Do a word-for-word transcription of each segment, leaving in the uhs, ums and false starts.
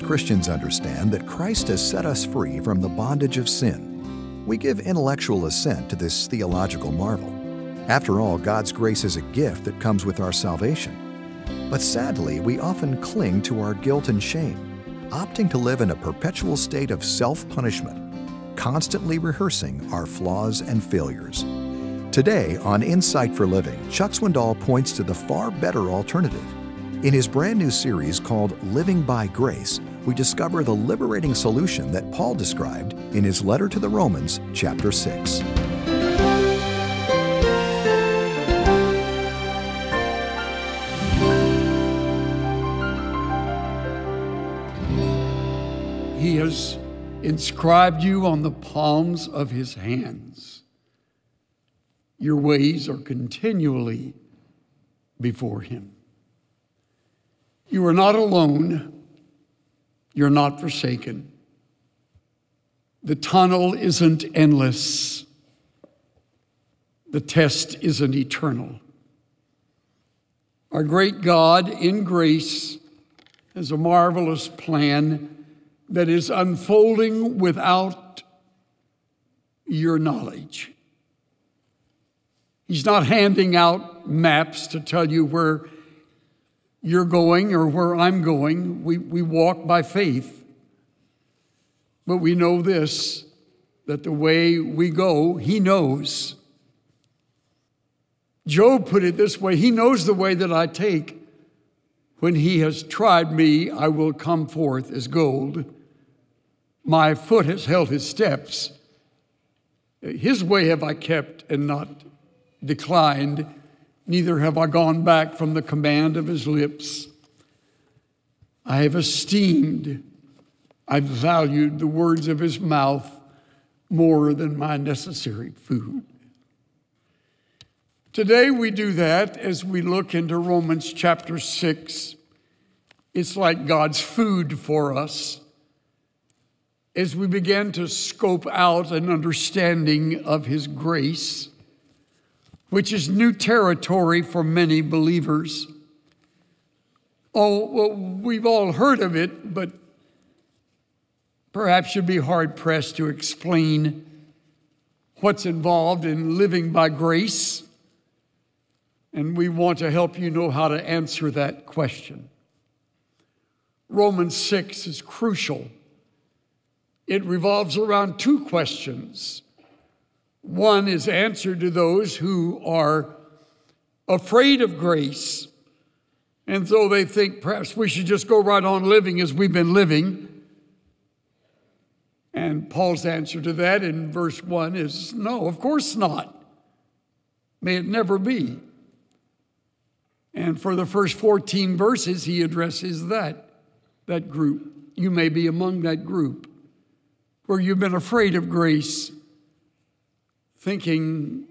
Christians understand that Christ has set us free from the bondage of sin. We give intellectual assent to this theological marvel. After all, God's grace is a gift that comes with our salvation. But sadly, we often cling to our guilt and shame, opting to live in a perpetual state of self-punishment, constantly rehearsing our flaws and failures. Today, on Insight for Living, Chuck Swindoll points to the far better alternative. In his brand new series called Living by Grace, we discover the liberating solution that Paul described in his letter to the Romans, chapter six. He has inscribed you on the palms of his hands. Your ways are continually before him. You are not alone. You're not forsaken. The tunnel isn't endless. The test isn't eternal. Our great God in grace has a marvelous plan that is unfolding without your knowledge. He's not handing out maps to tell you where you're going or where I'm going. We, we walk by faith. But we know this, that the way we go, he knows. Job put it this way, he knows the way that I take. When he has tried me, I will come forth as gold. My foot has held his steps. His way have I kept and not declined. Neither have I gone back from the command of his lips. I have esteemed, I've valued the words of his mouth more than my necessary food. Today we do that as we look into Romans chapter six. It's like God's food for us as we begin to scope out an understanding of his grace, which is new territory for many believers. Oh, well, we've all heard of it, but perhaps you'd be hard-pressed to explain what's involved in living by grace. And we want to help you know how to answer that question. Romans six is crucial. It revolves around two questions. One is answered to those who are afraid of grace, and so they think perhaps we should just go right on living as we've been living. And Paul's answer to that in verse one is, no, of course not. May it never be. And for the first fourteen verses, he addresses that, that group. You may be among that group where you've been afraid of grace, thinking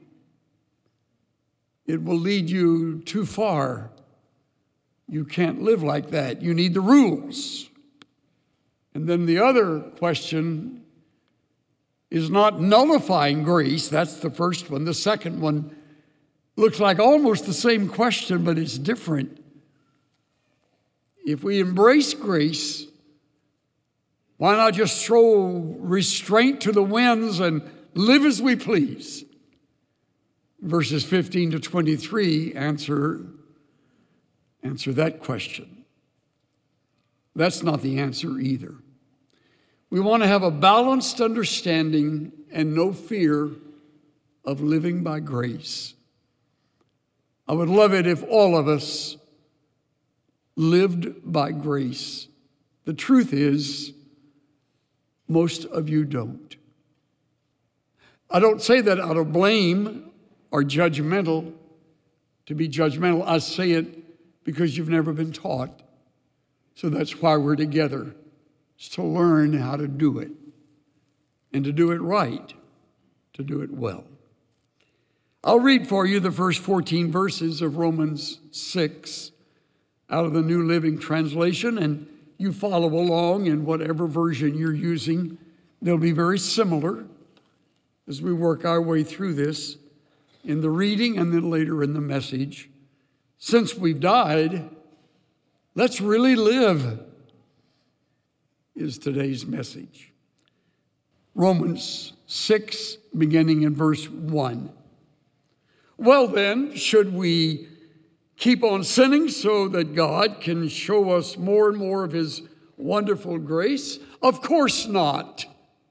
it will lead you too far. You can't live like that. You need the rules. And then the other question is not nullifying grace. That's the first one. The second one looks like almost the same question, but it's different. If we embrace grace, why not just throw restraint to the winds and live as we please? Verses fifteen to twenty-three answer, answer that question. That's not the answer either. We want to have a balanced understanding and no fear of living by grace. I would love it if all of us lived by grace. The truth is, most of you don't. I don't say that out of blame or judgmental, to be judgmental. I say it because you've never been taught. So that's why we're together, is to learn how to do it and to do it right, to do it well. I'll read for you the first fourteen verses of Romans six out of the New Living Translation, and you follow along in whatever version you're using. They'll be very similar as we work our way through this in the reading and then later in the message. Since we've died, let's really live. is today's message. Romans six, beginning in verse one. Well then, should we keep on sinning so that God can show us more and more of his wonderful grace? Of course not.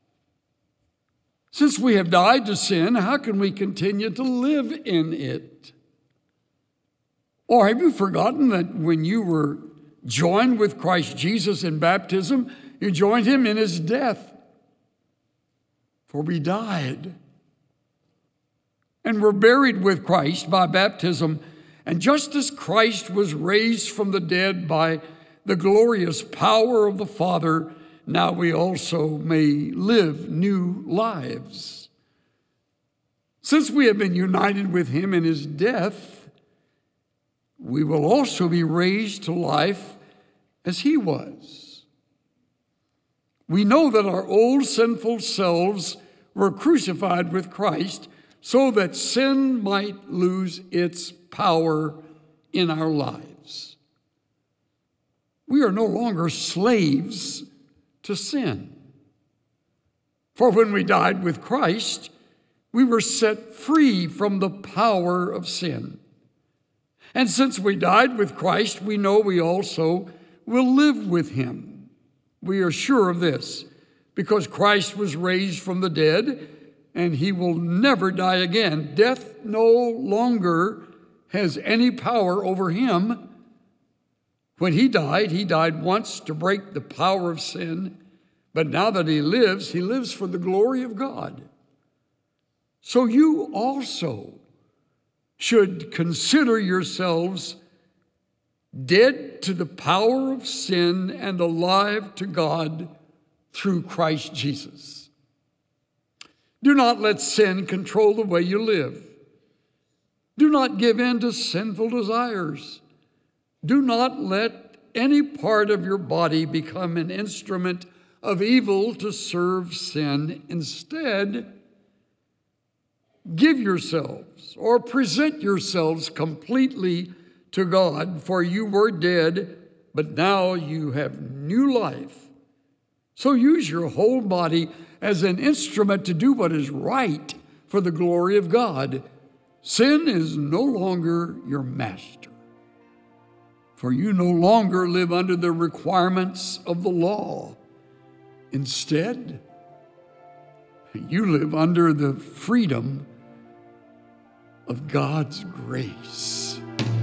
Since we have died to sin, how can we continue to live in it? Or have you forgotten that when you were joined with Christ Jesus in baptism, you joined him in his death? For we died and were buried with Christ by baptism. And just as Christ was raised from the dead by the glorious power of the Father, now we also may live new lives. Since we have been united with him in his death, we will also be raised to life as he was. We know that our old sinful selves were crucified with Christ so that sin might lose its power in our lives. We are no longer slaves to sin. For when we died with Christ, we were set free from the power of sin. And since we died with Christ, we know we also will live with him. We are sure of this, because Christ was raised from the dead, and he will never die again. Death no longer has any power over him. When he died, he died once to break the power of sin, but now that he lives, he lives for the glory of God. So you also should consider yourselves dead to the power of sin and alive to God through Christ Jesus. Do not let sin control the way you live. Do not give in to sinful desires. Do not let any part of your body become an instrument of evil to serve sin. Instead, give yourselves or present yourselves completely to God, for you were dead, but now you have new life. So use your whole body as an instrument to do what is right for the glory of God. Sin is no longer your master, for you no longer live under the requirements of the law. Instead, you live under the freedom of God's grace.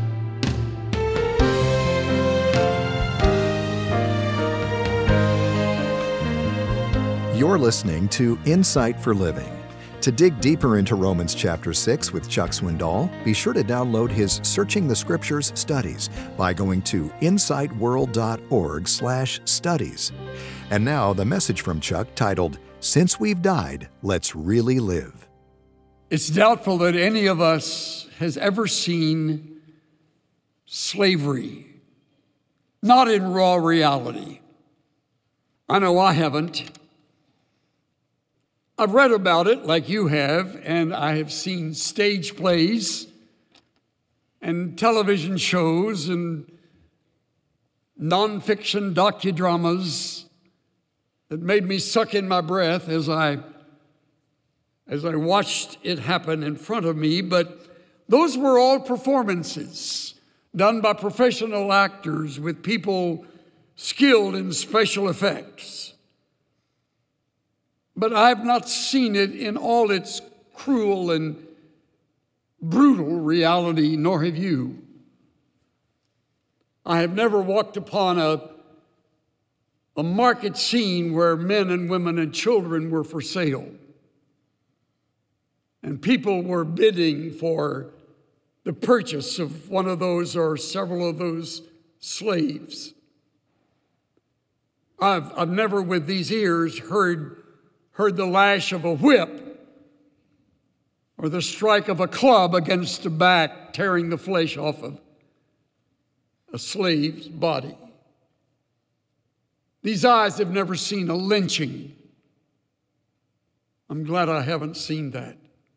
You're listening to Insight for Living. To dig deeper into Romans chapter six with Chuck Swindoll, be sure to download his Searching the Scriptures studies by going to insight world dot org slash studies. And now the message from Chuck titled, Since We've Died, Let's Really Live. It's doubtful that any of us has ever seen slavery, not in raw reality. I know I haven't. I've read about it like you have, and I have seen stage plays and television shows and nonfiction docudramas that made me suck in my breath as I as I watched it happen in front of me. But those were all performances done by professional actors with people skilled in special effects. But I have not seen it in all its cruel and brutal reality, nor have you. I have never walked upon a, a market scene where men and women and children were for sale, and people were bidding for the purchase of one of those or several of those slaves. I've, I've never with these ears heard heard the lash of a whip or the strike of a club against the back, tearing the flesh off of a slave's body. These eyes have never seen a lynching. I'm glad I haven't seen that.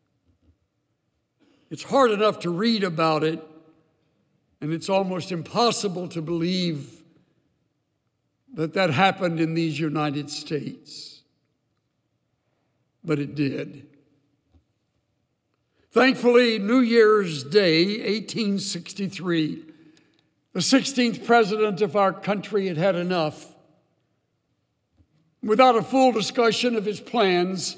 It's hard enough to read about it, and it's almost impossible to believe that that happened in these United States, but it did. Thankfully, New Year's Day, eighteen sixty-three, the sixteenth president of our country had had enough. Without a full discussion of his plans,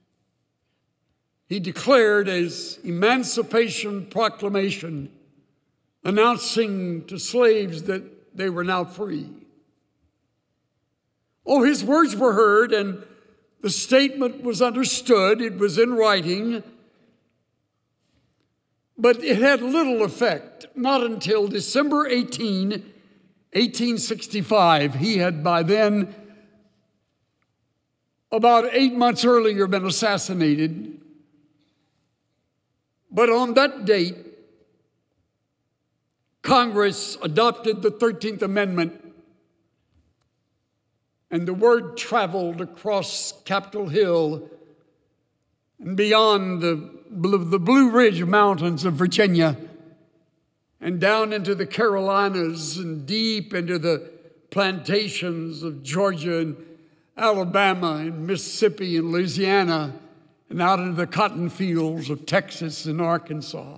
he declared his Emancipation Proclamation, announcing to slaves that they were now free. Oh, his words were heard and the statement was understood. It was in writing, but it had little effect. Not until December eighteenth, eighteen sixty-five. He had by then, about eight months earlier, been assassinated. But on that date, Congress adopted the thirteenth Amendment, and the word traveled across Capitol Hill and beyond the, the Blue Ridge Mountains of Virginia and down into the Carolinas and deep into the plantations of Georgia and Alabama and Mississippi and Louisiana and out into the cotton fields of Texas and Arkansas.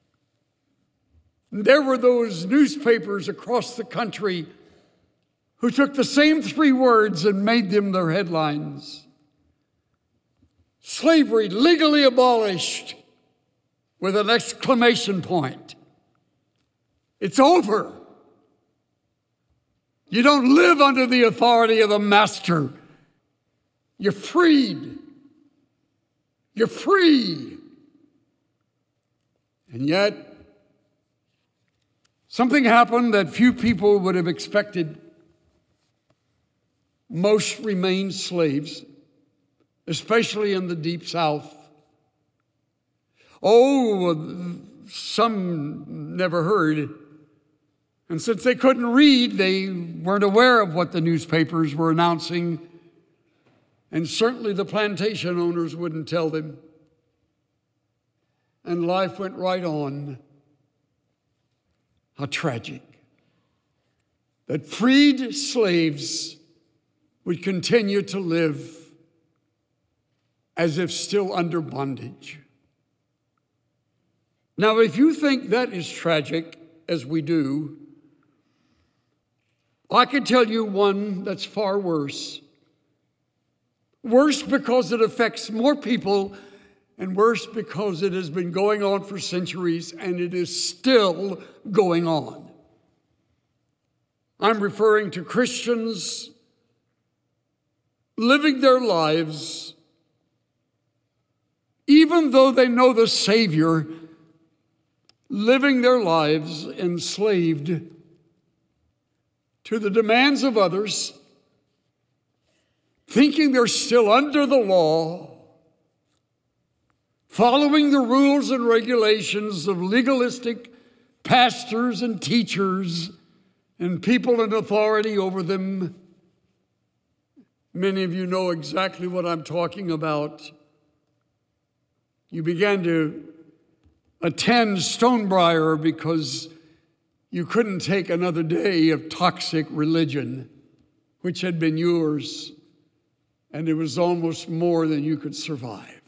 And there were those newspapers across the country who took the same three words and made them their headlines. Slavery legally abolished, with an exclamation point. It's over. You don't live under the authority of the master. You're freed. You're free. And yet, something happened that few people would have expected. Most remained slaves, especially in the Deep South. Oh, some never heard. And since they couldn't read, they weren't aware of what the newspapers were announcing. And certainly the plantation owners wouldn't tell them. And life went right on. How tragic that freed slaves would continue to live as if still under bondage. Now, if you think that is tragic, as we do, I can tell you one that's far worse. Worse because it affects more people, and worse because it has been going on for centuries and it is still going on. I'm referring to Christians living their lives, even though they know the Savior, living their lives enslaved to the demands of others, thinking they're still under the law, following the rules and regulations of legalistic pastors and teachers and people in authority over them. Many of you know exactly what I'm talking about. You began to attend Stonebriar because you couldn't take another day of toxic religion, which had been yours, and it was almost more than you could survive.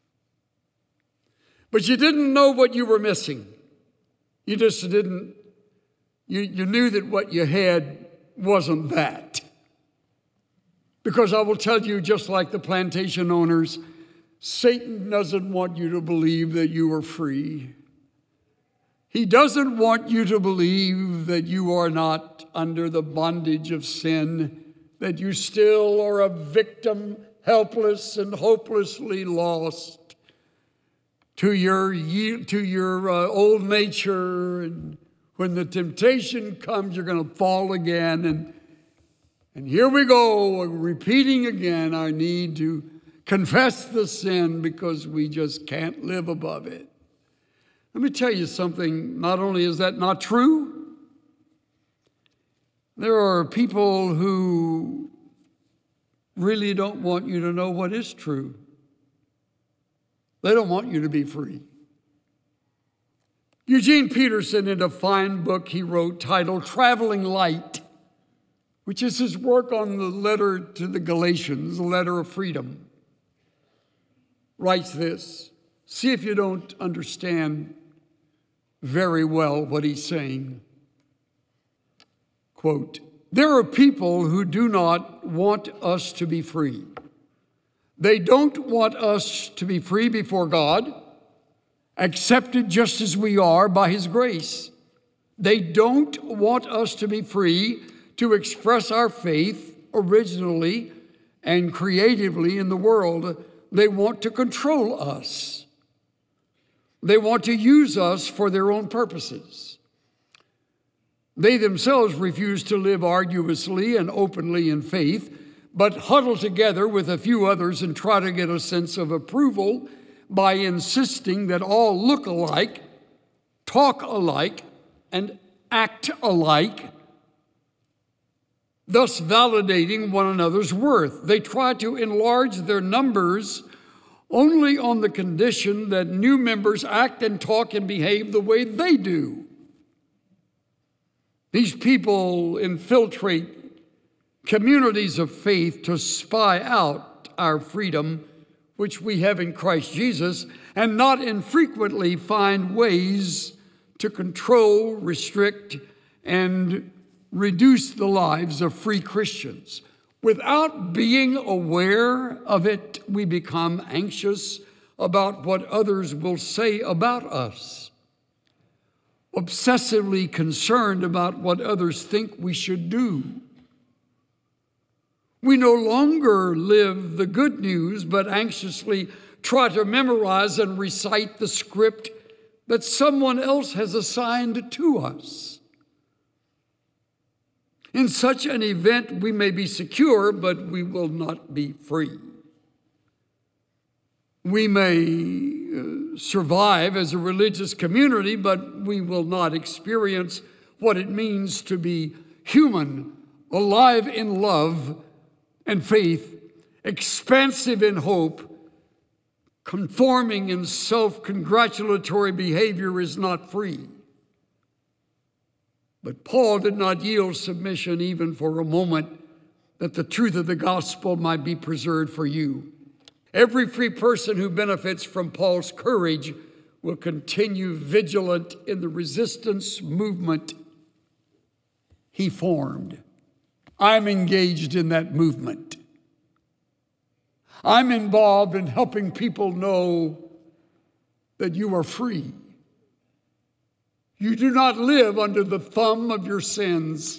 But you didn't know what you were missing. You just didn't, you, you knew that what you had wasn't that. Because I will tell you, just like the plantation owners, Satan doesn't want you to believe that you are free. He doesn't want you to believe that you are not under the bondage of sin, that you still are a victim, helpless and hopelessly lost to your, to your uh, old nature. And when the temptation comes, you're going to fall again. And, and here we go, repeating again our need to confess the sin because we just can't live above it. Let me tell you something. Not only is that not true, there are people who really don't want you to know what is true. They don't want you to be free. Eugene Peterson, in a fine book he wrote titled Traveling Light, which is his work on the letter to the Galatians, the letter of freedom, writes this. See if you don't understand very well what he's saying. Quote, there are people who do not want us to be free. They don't want us to be free before God, accepted just as we are by his grace. They don't want us to be free to express our faith originally and creatively in the world. They want to control us. They want to use us for their own purposes. They themselves refuse to live arduously and openly in faith, but huddle together with a few others and try to get a sense of approval by insisting that all look alike, talk alike, and act alike, thus validating one another's worth. They try to enlarge their numbers only on the condition that new members act and talk and behave the way they do. These people infiltrate communities of faith to spy out our freedom, which we have in Christ Jesus, and not infrequently find ways to control, restrict, and reduce the lives of free Christians. Without being aware of it, we become anxious about what others will say about us, obsessively concerned about what others think we should do. We no longer live the good news, but anxiously try to memorize and recite the script that someone else has assigned to us. In such an event, we may be secure, but we will not be free. We may uh, survive as a religious community, but we will not experience what it means to be human, alive in love and faith, expansive in hope. Conforming in self-congratulatory behavior is not free. But Paul did not yield submission even for a moment, that the truth of the gospel might be preserved for you. Every free person who benefits from Paul's courage will continue vigilant in the resistance movement he formed. I'm engaged in that movement. I'm involved in helping people know that you are free. You do not live under the thumb of your sins.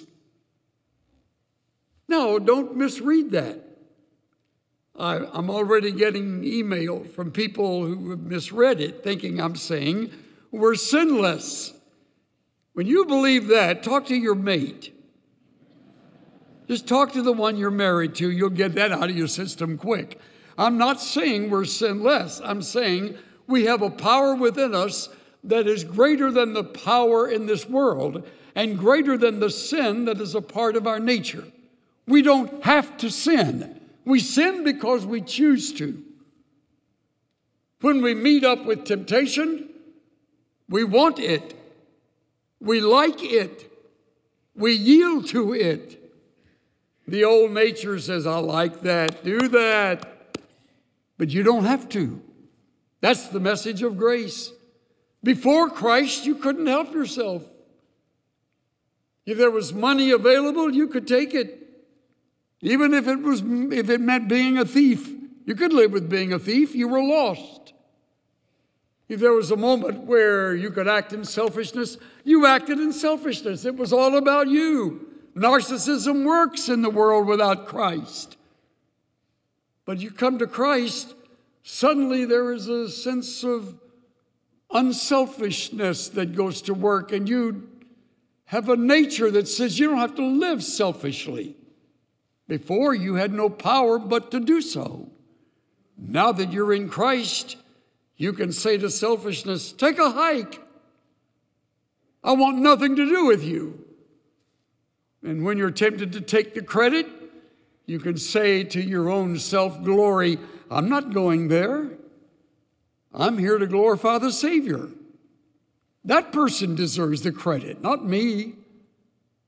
No, don't misread that. I, I'm already getting email from people who have misread it, thinking I'm saying we're sinless. When you believe that, talk to your mate. Just talk to the one you're married to. You'll get that out of your system quick. I'm not saying we're sinless. I'm saying we have a power within us that is greater than the power in this world and greater than the sin that is a part of our nature. We don't have to sin. We sin because we choose to. When we meet up with temptation, we want it. We like it. We yield to it. The old nature says, I like that, do that. But you don't have to. That's the message of grace. Before Christ, you couldn't help yourself. If there was money available, you could take it. Even if it was, if it meant being a thief, you could live with being a thief. You were lost. If there was a moment where you could act in selfishness, you acted in selfishness. It was all about you. Narcissism works in the world without Christ. But you come to Christ, suddenly there is a sense of unselfishness that goes to work, and you have a nature that says you don't have to live selfishly. Before, you had no power but to do so. Now that you're in Christ, you can say to selfishness, take a hike. I want nothing to do with you. And when you're tempted to take the credit, you can say to your own self-glory, I'm not going there. I'm here to glorify the Savior. That person deserves the credit, not me.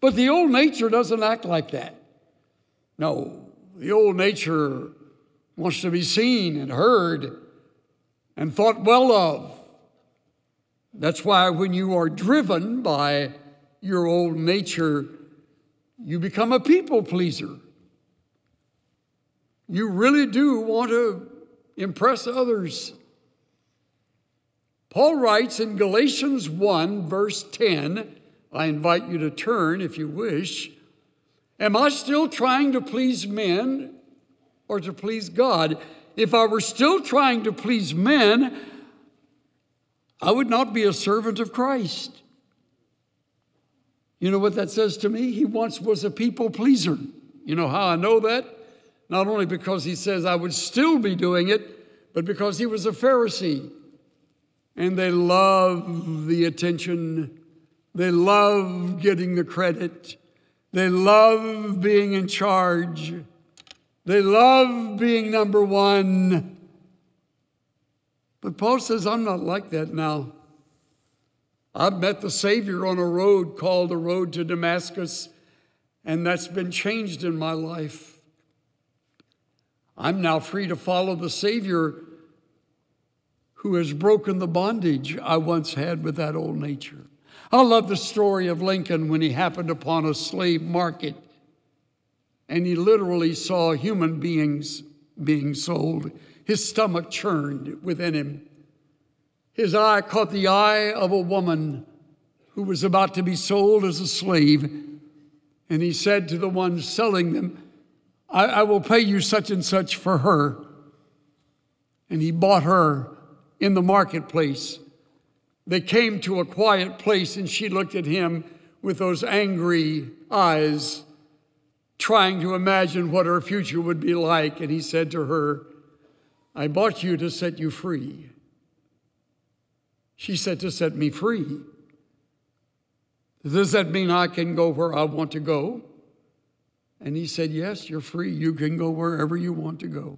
But the old nature doesn't act like that. No, the old nature wants to be seen and heard and thought well of. That's why when you are driven by your old nature, you become a people pleaser. You really do want to impress others. Paul writes in Galatians one, verse ten, I invite you to turn if you wish, am I still trying to please men or to please God? If I were still trying to please men, I would not be a servant of Christ. You know what that says to me? He once was a people pleaser. You know how I know that? Not only because he says I would still be doing it, but because he was a Pharisee. And they love the attention. They love getting the credit. They love being in charge. They love being number one. But Paul says, I'm not like that now. I've met the Savior on a road called the road to Damascus, and that's been changed in my life. I'm now free to follow the Savior who has broken the bondage I once had with that old nature. I love the story of Lincoln when he happened upon a slave market and he literally saw human beings being sold. His stomach churned within him. His eye caught the eye of a woman who was about to be sold as a slave. And he said to the one selling them, I, I will pay you such and such for her. And he bought her in the marketplace. They came to a quiet place and she looked at him with those angry eyes, trying to imagine what her future would be like. And he said to her, I bought you to set you free. She said, to set me free. Does that mean I can go where I want to go? And he said, yes, you're free. You can go wherever you want to go.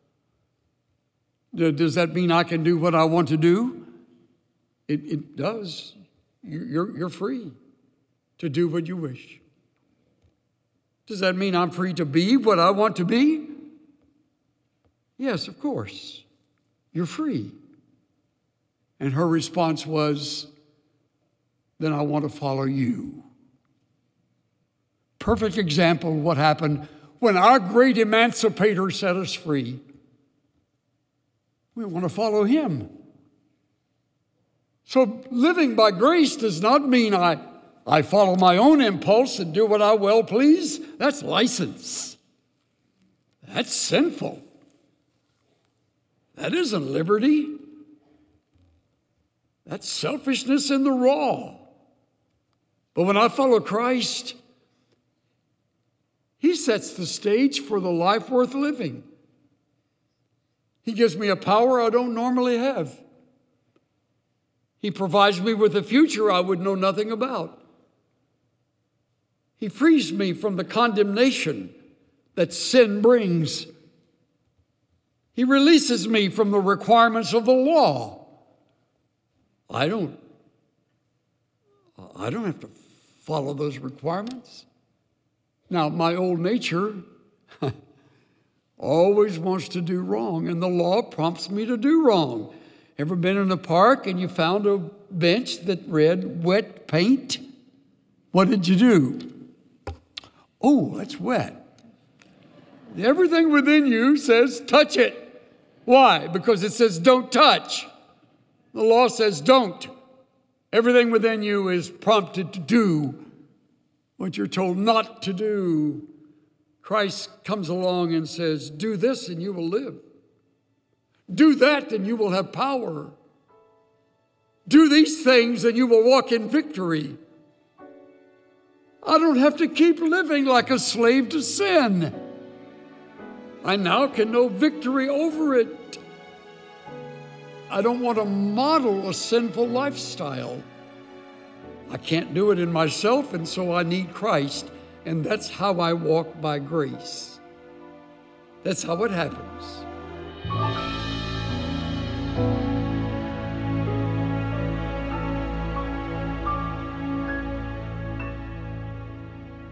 Does that mean I can do what I want to do? It, it does. You're, you're free to do what you wish. Does that mean I'm free to be what I want to be? Yes, of course. You're free. And her response was, then I want to follow you. Perfect example of what happened when our great emancipator set us free. We want to follow him. So living by grace does not mean I, I follow my own impulse and do what I well please. That's license. That's sinful. That isn't liberty. That's selfishness in the raw. But when I follow Christ, he sets the stage for the life worth living. He gives me a power I don't normally have. He provides me with a future I would know nothing about. He frees me from the condemnation that sin brings. He releases me from the requirements of the law. I don't, I don't have to follow those requirements. Now, my old nature always wants to do wrong, and the law prompts me to do wrong. Ever been in a park and you found a bench that read wet paint? What did you do? Oh, that's wet. Everything within you says touch it. Why? Because it says don't touch. The law says don't. Everything within you is prompted to do what you're told not to do. Christ comes along and says, do this and you will live. Do that and you will have power. Do these things and you will walk in victory. I don't have to keep living like a slave to sin. I now can know victory over it. I don't want to model a sinful lifestyle. I can't do it in myself, and so I need Christ, and that's how I walk by grace. That's how it happens.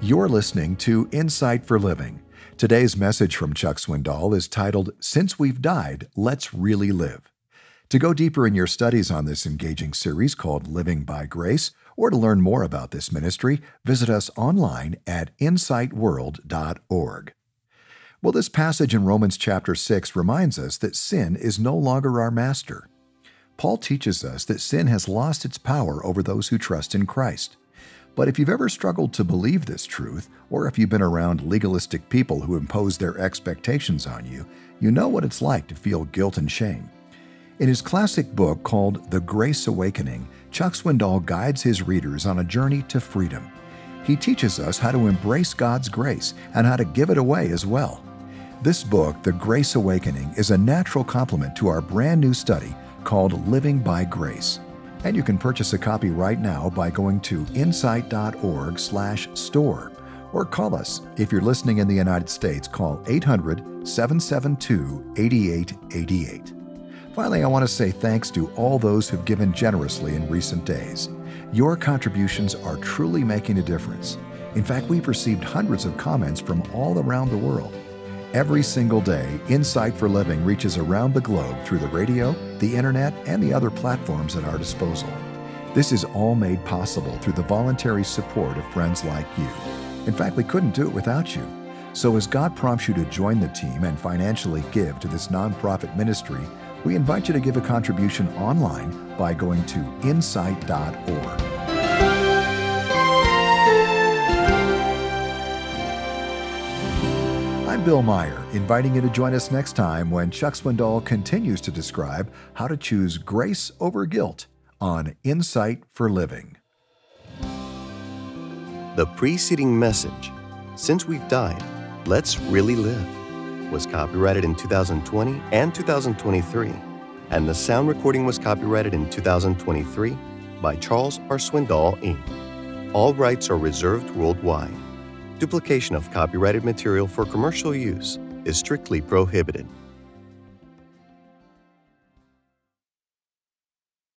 You're listening to Insight for Living. Today's message from Chuck Swindoll is titled, Since We've Died, Let's Really Live. To go deeper in your studies on this engaging series called Living by Grace, or to learn more about this ministry, visit us online at insight world dot org. Well, this passage in Romans chapter six reminds us that sin is no longer our master. Paul teaches us that sin has lost its power over those who trust in Christ. But if you've ever struggled to believe this truth, or if you've been around legalistic people who impose their expectations on you, you know what it's like to feel guilt and shame. In his classic book called The Grace Awakening, Chuck Swindoll guides his readers on a journey to freedom. He teaches us how to embrace God's grace and how to give it away as well. This book, The Grace Awakening, is a natural complement to our brand new study called Living by Grace. And you can purchase a copy right now by going to insight dot org slash store or call us. If you're listening in the United States, call eight hundred, seven seven two, eight eight eight eight. Finally, I want to say thanks to all those who've given generously in recent days. Your contributions are truly making a difference. In fact, we've received hundreds of comments from all around the world. Every single day, Insight for Living reaches around the globe through the radio, the internet, and the other platforms at our disposal. This is all made possible through the voluntary support of friends like you. In fact, we couldn't do it without you. So as God prompts you to join the team and financially give to this nonprofit ministry, we invite you to give a contribution online by going to insight dot org. I'm Bill Meyer, inviting you to join us next time when Chuck Swindoll continues to describe how to choose grace over guilt on Insight for Living. The preceding message, Since We've Died, Let's Really Live, was copyrighted in two thousand twenty and two thousand twenty-three, and the sound recording was copyrighted in two thousand twenty-three by Charles R. Swindoll, Incorporated. All rights are reserved worldwide. Duplication of copyrighted material for commercial use is strictly prohibited.